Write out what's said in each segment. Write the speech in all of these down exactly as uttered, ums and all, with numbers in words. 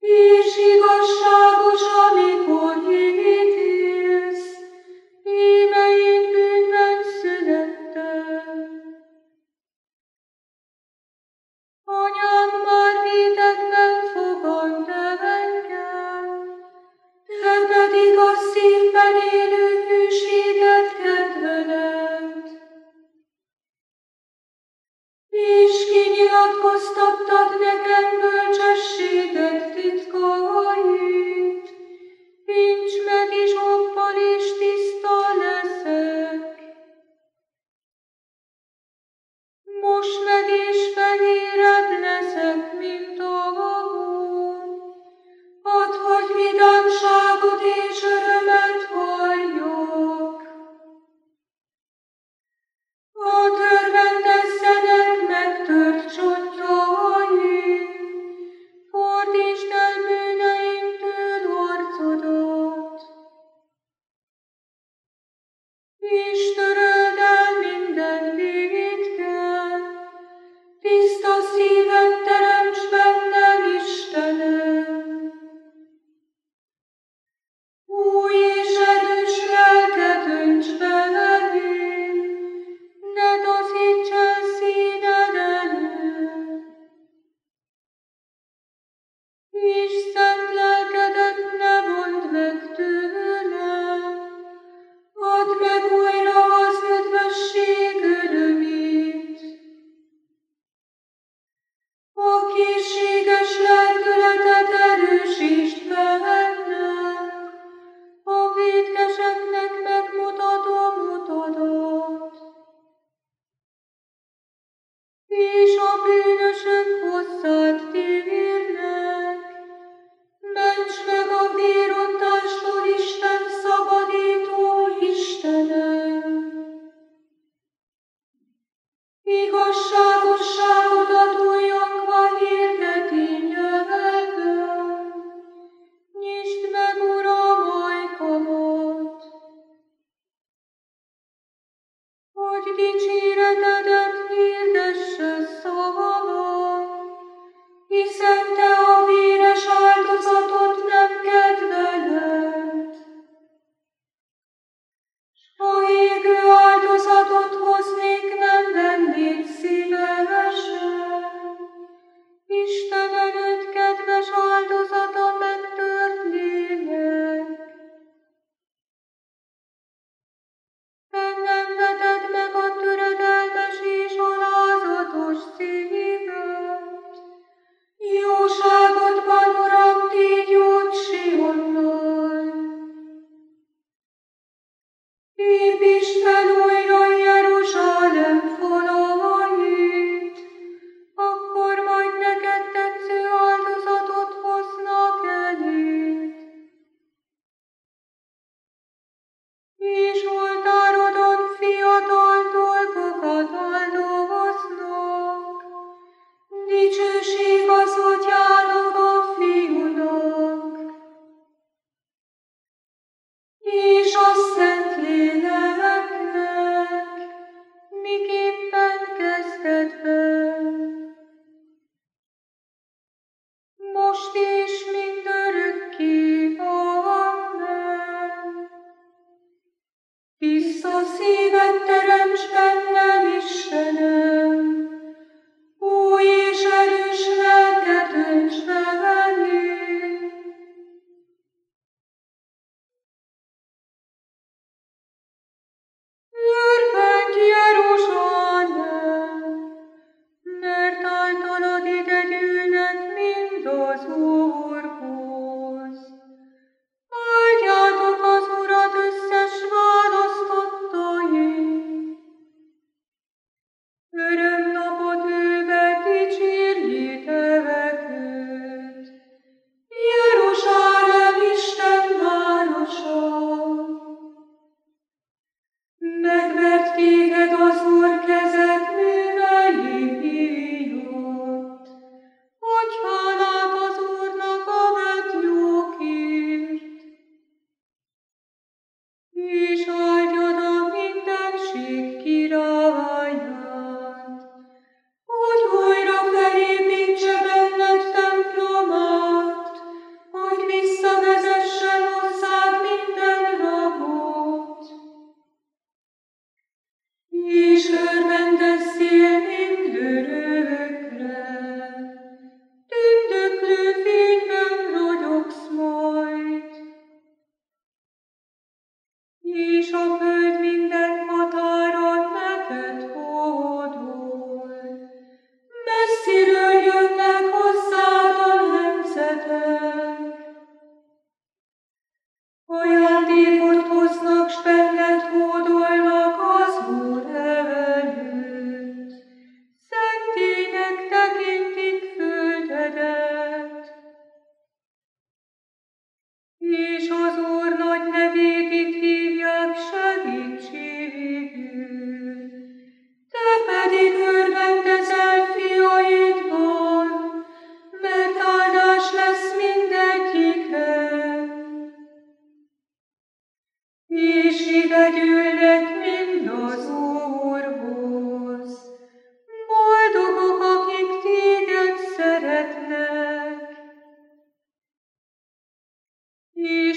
És igazságos, amikor ítélsz, íme én bűnben születtem. Anyám már rétegben fogant el engem, te pedig a szívben élő hűséget kedveled. És kinyilatkoztattad nekem bölcsességed titkait, nincs meg is hoppal és tiszta leszek. Most meg és fehérebb leszek, mint a hó. Add, hogy vidámságot és örömet halljak. Add, örvendezzenek megtört csontjaim, fordítsd el bűneimtől arcodat, és töröld el minden vétket, tiszta szívet teremts bennem, Istenem. Új és erős lelket önts be elém, ne taszíts el színed elől. És szent lelkedet ne vondd meg tőlem, add meg újra az üdvösség örömét. A készséges lelkületet erősítsd bennem, a vétkeseknek megmutatom utadat, és a bűnösök hozzád térnek. Ments meg a vérontástól, Isten szabadító Istenem! Igazságosságodat újjongva hirdeti nyelvem, nyisd meg, Uram, ajkamat, hogy dicséretedet hirdesse szavam, hiszen te a véres áldozatot nem kedveled. S ha égő áldozatot hoznék, nem vennéd szívesen. Isten előtt kedves áldozat a megtört lélek. Bennem veted meg a töredelmes és alázatos szívet. Jóságodban, Uram, tégy jót Sionnal. Építsd fel újra Jeruzsálem falait, akkor majd neked tetsző áldozatot hoznak eléd. És oltárodon fiatal dolgokat áldoznak, dicsőség az Atyának, a Fiúnak, és a Szentléleknek, miképpen kezdetben, most és mindörökké. Amen. Tiszta szívet teremts bennem, Istenem, új és erős lelket önts be elém. Örvendj, Jeruzsálem, mert általad ide gyűlnek mind az Úrhoz. Áldjátok az Urat összes választottai,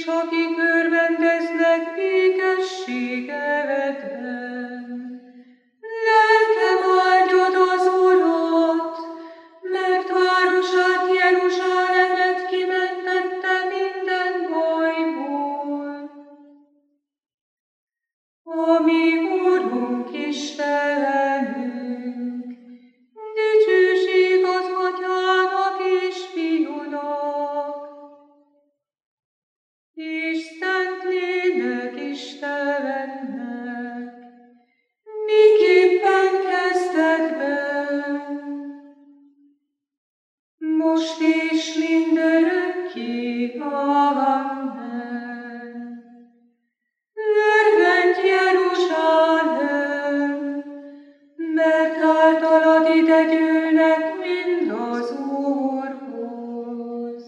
és akik örvendeznek békességevedben. Lelkem áldjad az Urat, mert városát, Jeruzsálemet kimentette minden bajból. Ami Urunk Istenünk, dicsőség az Atyának és Fiúnak, és Szentlélek Istennek, miképpen kezdetben, most és mindörökké. Amen. Örvendj, Jeruzsálem, mert általad ide gyűlnek mind az Úrhoz.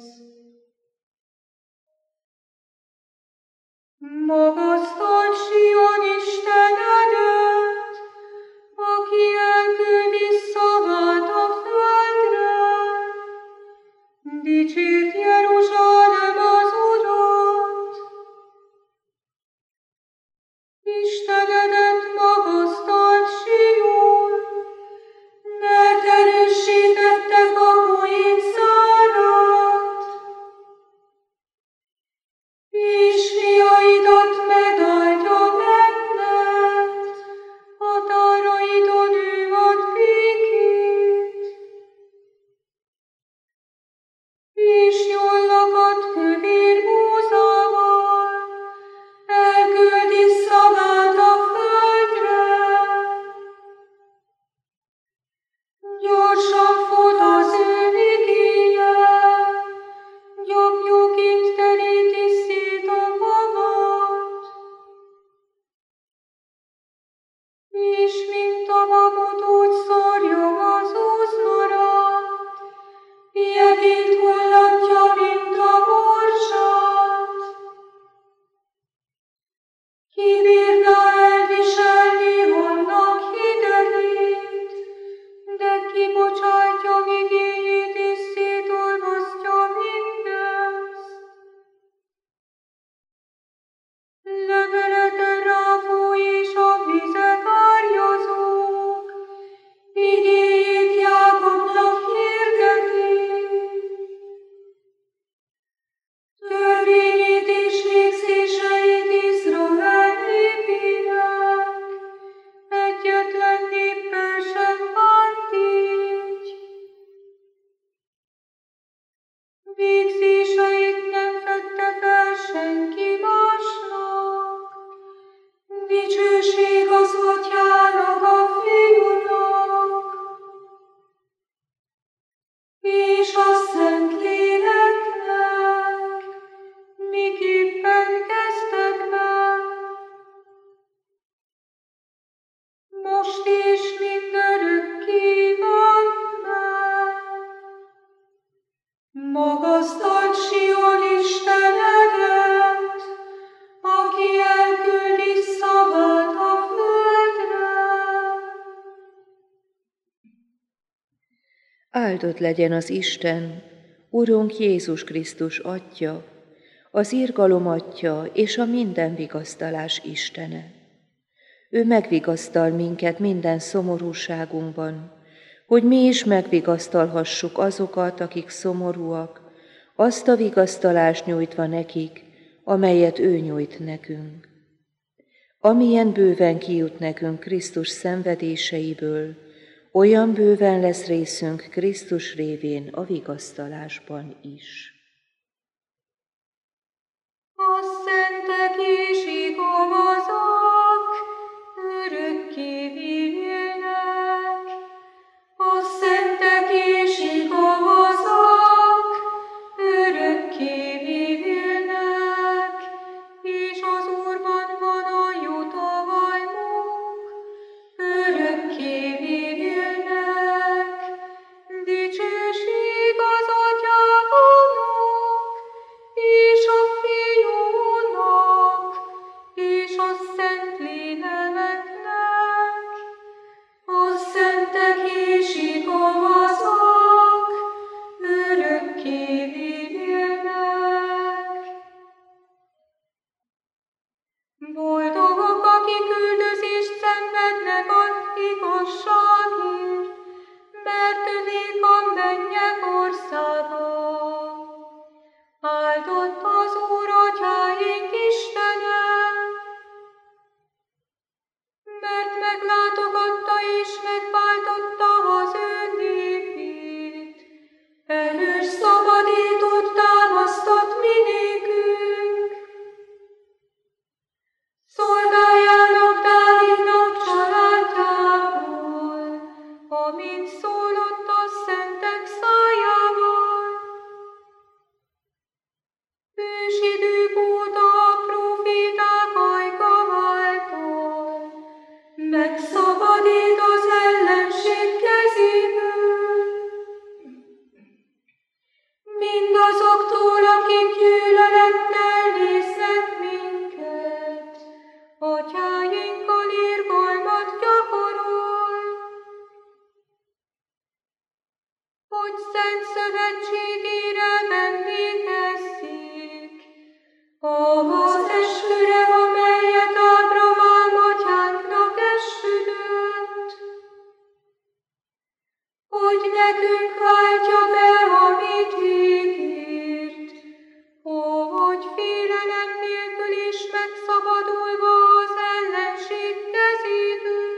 Magasztald Sion Istenedet, aki elküldi szavát a földre. Dicsérd Jeruzsálem az Urat. Istenedet magasztald Sion, mert erősítette kapuit zárat, és fiaidat megáldja benned, határaidon ő ad békét, és jól lakadt kövér búzával elküldi szavát a földre. Gyorsan fut az ő igéje, gyapjuként teríti szét a magat, és mint a mamut úgy szórja az úszmarat, jegét hullatja, mint a morzsát. Ki bírná elviselni annak hidegét, de kibocsátja igéjét és szétolvasztja mindezt. Leveleten ráfúj és a vizek árjazók, igéjét Jákobnak hirdeti. Törvényét és végzéseit Izrael népének, egyetlen néppel sem bánt így. Végzéseit nem fedte fel senki másnak. Dicsőség az Atyának, a Fiúnak, és a Szentléleknek, miképpen kezdetben, most és mindörökké. Amen. Magasztald Sion Istenedet, aki elküldi szavát a földre. Áldott legyen az Isten, Urunk Jézus Krisztus Atya, az irgalom Atya és a minden vigasztalás Istene. Ő megvigasztal minket minden szomorúságunkban, hogy mi is megvigasztalhassuk azokat, akik szomorúak, azt a vigasztalást nyújtva nekik, amelyet ő nyújt nekünk. Amilyen bőven kijut nekünk Krisztus szenvedéseiből, olyan bőven lesz részünk Krisztus révén a vigasztalásban is. A szentek és igazak örökké élnek, a szentek és igazak örökké élnek, és az Úrban van a jutalmuk, örökké élnek. Dicsőség az Atyának hogy félelem nélkül is megszabadulva az ellenség kezéből,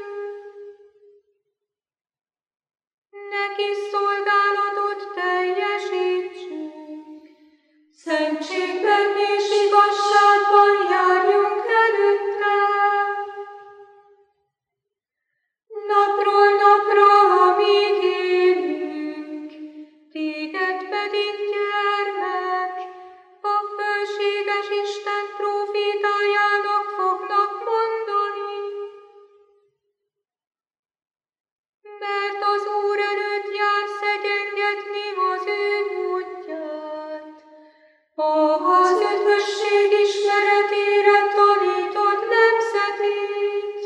neki szolgálatot teljesítsünk, szentségben és igazságban járjunk előtte. Napról napra, amíg élünk, téged pedig, gyermek, a fölséges Isten prófétájának fognak mondani. Mert az Úr előtt jársz egyengetni az ő módját, az üdvösség ismeretére tanítod nemzetét,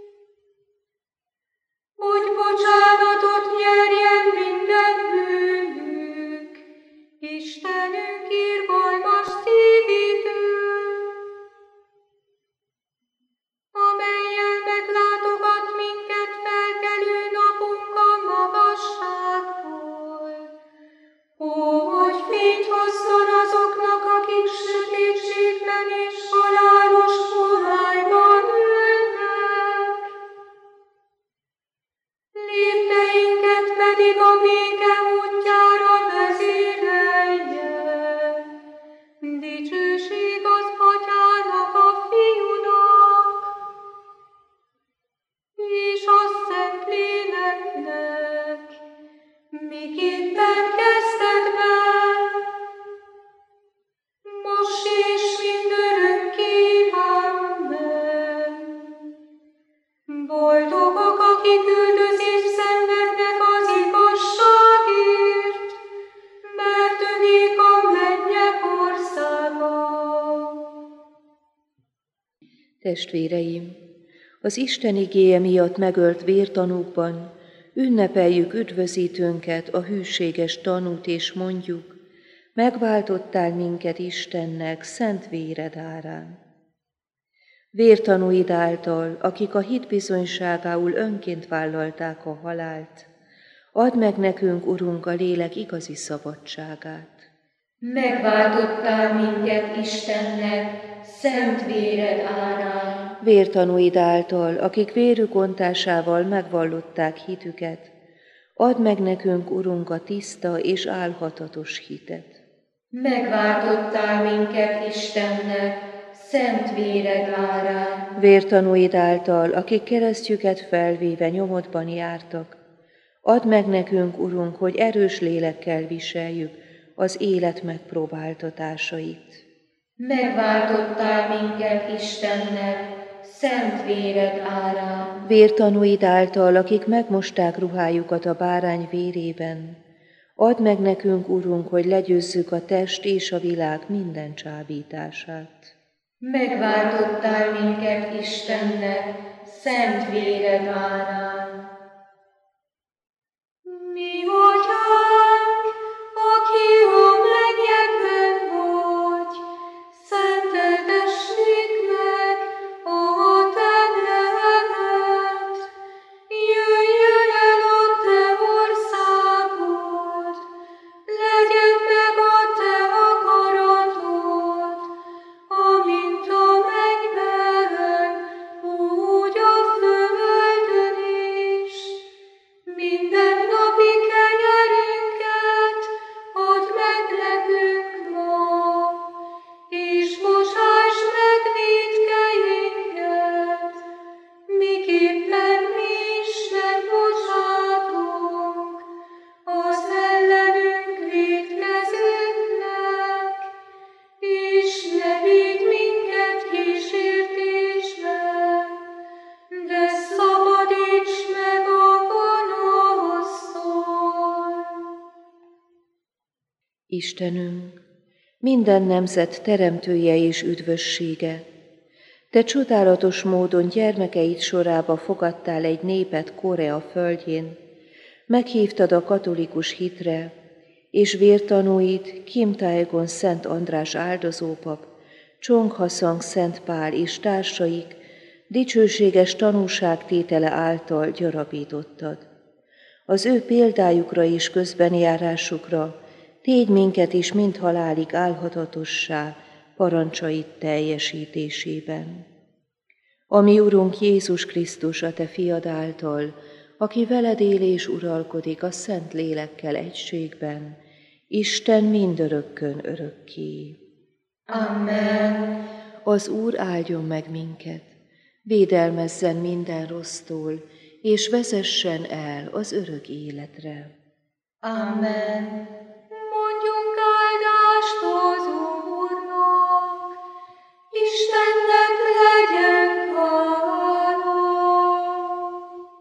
hogy bocsánatot nyerjen minden bűnük, Istenünk irgalmas szívétől, amellyel meglátogat minket felkelő napunk a magasságból, hogy fényt hozzon azoknak, akik sötétségben és halálos homályban ülnek. Lépteinket pedig a béke útjára vezérelje. Dicsőség az Atyának, a Fiúnak, és a Szentléleknek, miképpen kezdetben, most és mindörökké. Amen. Boldogok, akik üldözést szenvednek az igazságért, mert övék a mennyek országa. Testvéreim, az Isten igéje miatt megölt vértanúkban ünnepeljük üdvözítőnket, a hűséges tanút, és mondjuk: megváltottál minket Istennek szent véred árán. Vértanúid által, akik a hit bizonyságául önként vállalták a halált, add meg nekünk, Urunk, a lélek igazi szabadságát. Megváltottál minket Istennek szent véred árán. Vértanúid által, akik vérük ontásával megvallották hitüket, add meg nekünk, Urunk, a tiszta és álhatatos hitet. Megváltottál minket Istennek szent véred árán. Vértanúid által, akik keresztjüket felvéve nyomodban jártak, add meg nekünk, Urunk, hogy erős lélekkel viseljük az élet megpróbáltatásait. Megváltottál minket Istennek szent véred árán. Vértanúid által, akik megmosták ruhájukat a bárány vérében, add meg nekünk, Urunk, hogy legyőzzük a test és a világ minden csábítását. Megváltottál minket Istennek szent véred árán. Mi Atyánk, aki a mennyekben vagy, szenteltessék meg a te neved. Jöjjön el a te országod, legyen meg a te akaratod, amint a mennyben, úgy a földön is. Minden napi kenyerünket add meg nekünk ma, és bocsáss meg vétkeinket, miképpen mi is megbocsátunk az ellenünk vétkezőknek, és ne vigy minket kísértésbe, de szabadíts meg a gonosztól. Istenünk, minden nemzet teremtője és üdvössége, te csodálatos módon gyermekeid sorába fogadtál egy népet Korea földjén, meghívtad a katolikus hitre, és vértanúid Kim Taegon Szent András áldozópap, Csong Haszang Szent Pál és társaik dicsőséges tanúságtétele által gyarapítottad. Az ő példájukra és közbenjárásukra tégy minket is mind halálig álhatatossá parancsait teljesítésében. Ami Urunk Jézus Krisztus, a Te fiad által, aki veled él és uralkodik a Szent Lélekkel egységben, Isten mindörökkön örökké. Amen. Az Úr áldjon meg minket, védelmezzen minden rossztól, és vezessen el az örök életre. Amen.